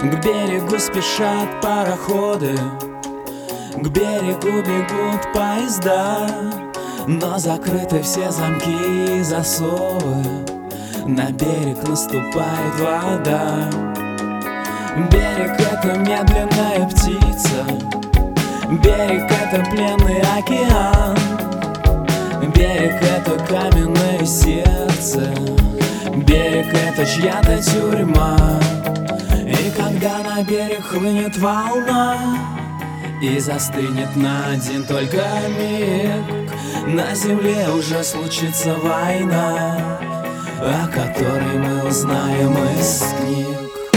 К берегу спешат пароходы, к берегу бегут поезда, но закрыты все замки и засовы, на берег наступает вода. Берег — это медленная птица, берег — это пленный океан, берег — это каменное сердце, берег — это чья-то тюрьма. И когда на берег хлынет волна и застынет на один только миг, на земле уже случится война, о которой мы узнаем из книг.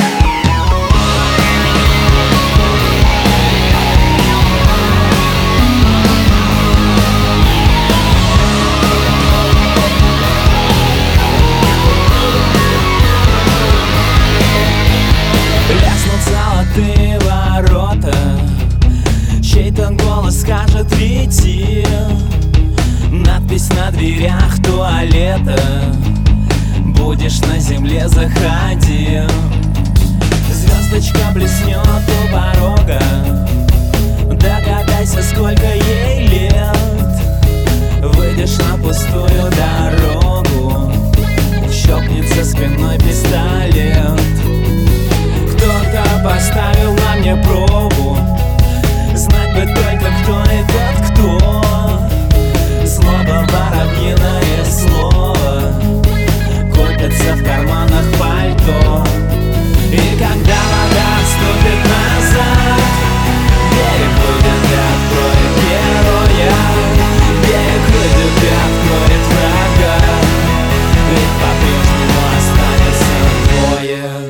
Золотые ворота, чей-то голос скажет идти, надпись на дверях туалета: будешь на земле, заходи. Звездочка блеснет у порога, догадайся, сколько ей лет. Выйдешь на пустую дорогу, щелкнется спиной пистолет. Кто-то поставил на мне пробу, знать бы только, кто этот кто. Злоба, воробьиное слово, копится в карманах пальто. И когда вода отступит назад, берег выйдет и откроет героя, берег выйдет и откроет врага, ведь по-прежнему останется двое.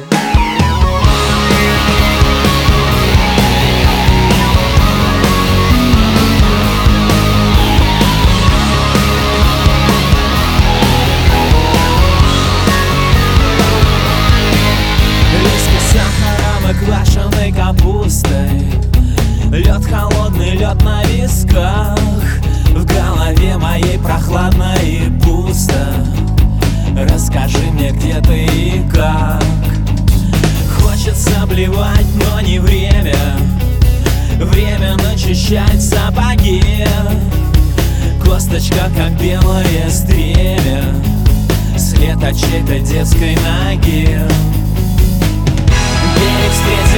Квашеной капустой, лед холодный, лед на висках, в голове моей прохладно и пусто. Расскажи мне, где ты и как. Хочется блевать, но не время, время начищать сапоги. Косточка, как белое стремя, след от чьей-то детской ноги. Берег встретил